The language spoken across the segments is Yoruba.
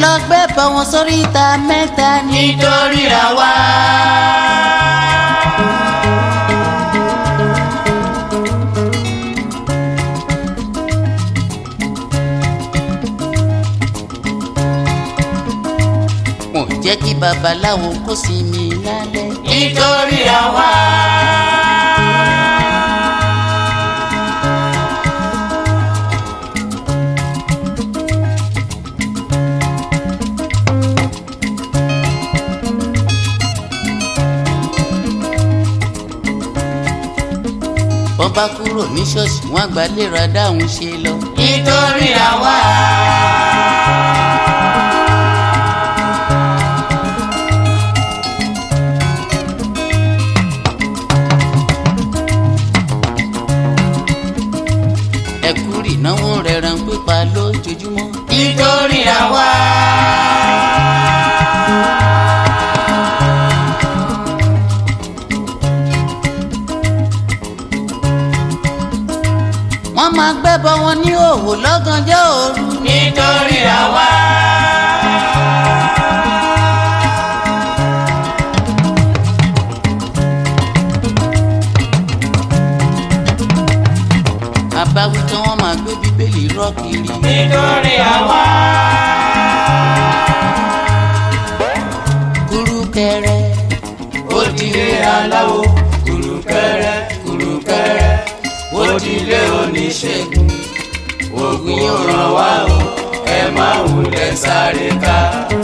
lọ gbé bọ̀ wọn sórí ìta mẹ́ta nítorí ra wá. Wọ́n jẹ́ kí babaláwo kó sinmi lálẹ́ nítorí ra wá. Wọ́n bá kúrò ní ṣọ́ọ̀ṣì wọ́n àgbà lè ra dáhùn ṣe lọ nítorí àwa. ẹ̀kú ìnáwó rẹ̀ ràn pípa lójoojúmọ́ nítorí àwa. wọ́n máa gbẹ́bọ wọn ní òwò lọ́gànjọ́ òru nítorí àwa. àbáwí tí wọ́n máa gbé bíbélì rọ́ kiri nítorí àwa. kùrùkẹrẹ ó dilé aláwo kùrùkẹrẹ kùrùkẹrẹ ó dilé oníṣègùn ògùn yóò ràn wá o ẹ má wulẹ̀ sáré ká.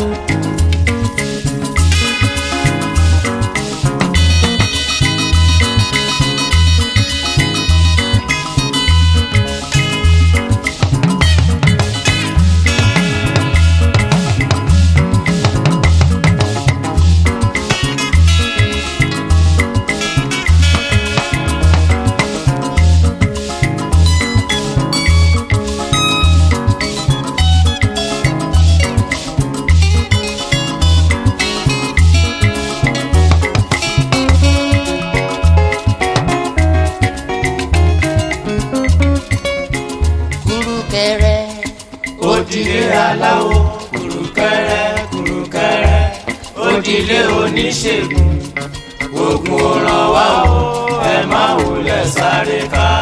kùrùkẹrẹ ó dilé aláwo kùrùkẹrẹ kùrùkẹrẹ ó dilé oníṣègùn ògùn ò ràn wá o ẹ má wulẹ̀ sáré ká.